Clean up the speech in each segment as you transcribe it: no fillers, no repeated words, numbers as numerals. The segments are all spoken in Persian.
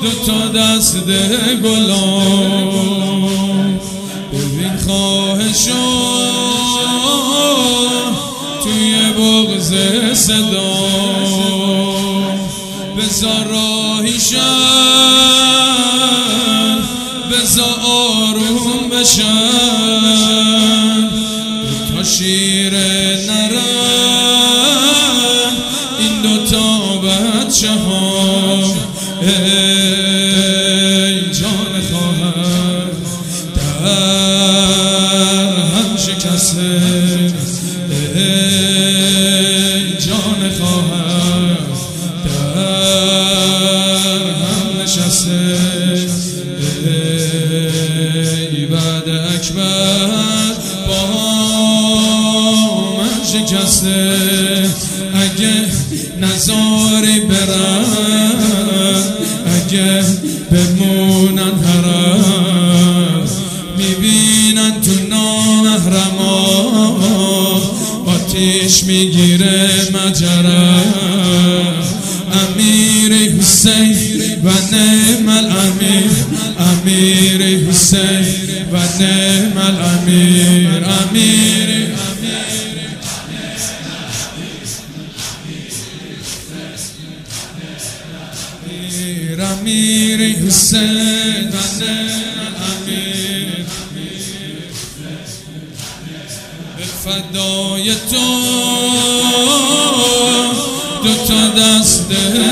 دوتا دست گلان ببین خواهشو توی بغض صدا بذار راهیشن بذار آروم بشن دوتا شیر نرن این دوتا بچه ها ای جان خواهر در هم شکسته ای جان خواهر در هم نشسته ای بعد اکبر با من شکسته اگه نزاری برن اگه بمونن حرم میبینن تو نامحرما آتیش میگیره مجرم امیر حسین و نعم الامیر امیر حسین و نعم الامیر امیر امیر حسین و امیر به فدای تو دوتا دست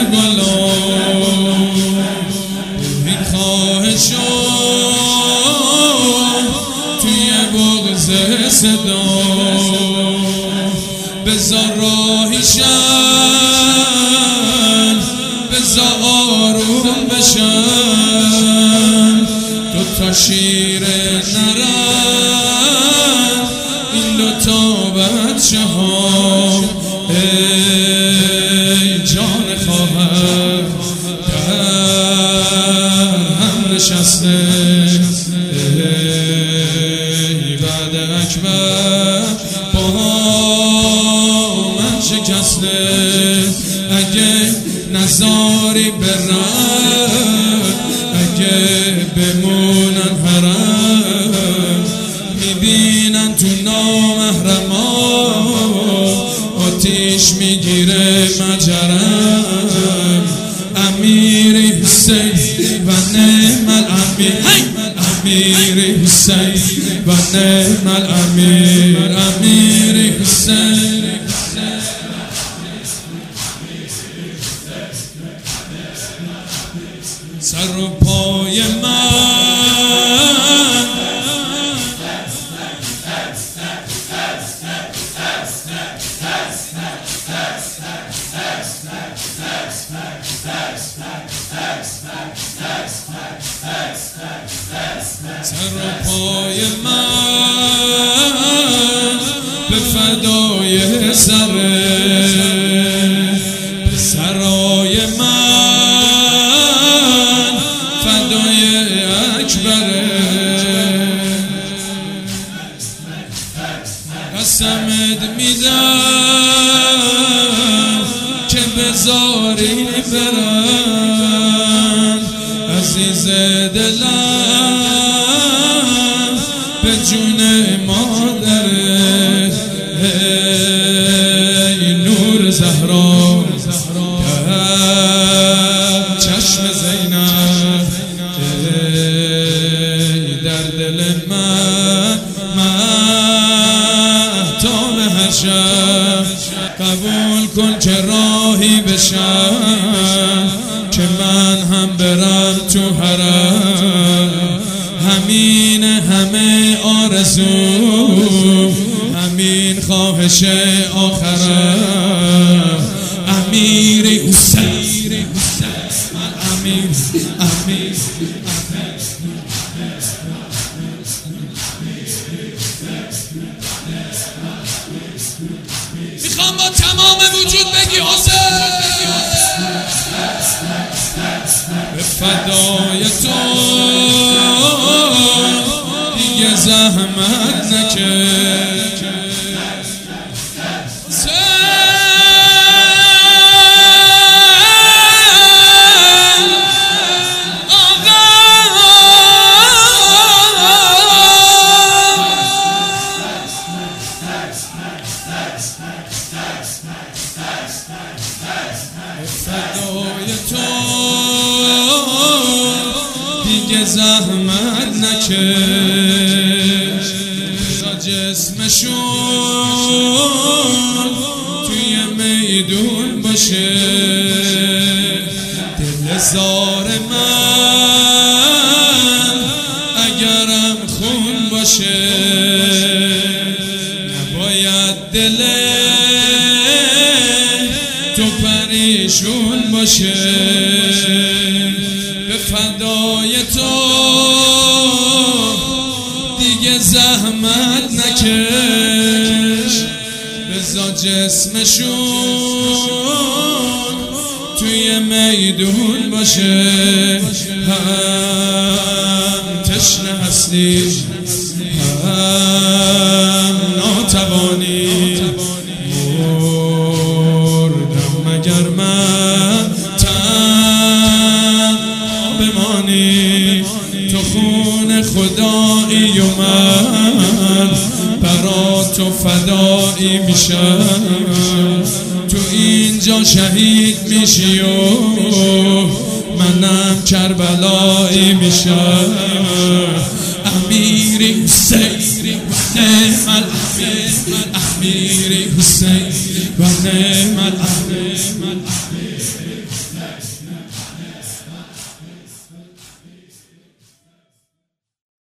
گلان این خواهشو توی بغض صدا بذار راهیشن بذار آروم بشن دوتا شیر نرن این دوتا بچه ها ای جان خواهر در هم نشسته ای بعد اکبر با من شکسته اگه نزاری برن اگه بمونن حرم میبینن تو نامحرما آتیش میگیره مجرم امیر حسین و نعم الامیر امیر حسین و نعم الامیر امیر حسین سر و پای من سر و پای من به فدای سره سرای من فدای اکبره قسمت میدم که بذاری برن عزیز دلم به جون مادره ای نور زهرا چشم زینب ای در دل من مهتاب هر شب قبول کن که راهی بشم که من هم برم تو حرم همین همه آرزو همین خواهش آخرم امیر حسین امیر امیر میخوام با تمام وجود بگی حسین به فدای تو دیگه زحمت نکش دیگه زحمت نکش بذار جسمشون توی میدون باشه دل زار من اگرم خون باشه نباید دل تو پریشون باشه به فدای تو دیگه زحمت نکش بذار جسمشون توی میدون باشه هم تشنه هستی هم ناتوانی مردم مگر من تنها بمانی تو خون خدایی و من برا تو فدایی میشم تو اینجا شهید میشی و منم کربلایی میشم امیری حسین و نعم الامیر امیری حسین و نعم الامیر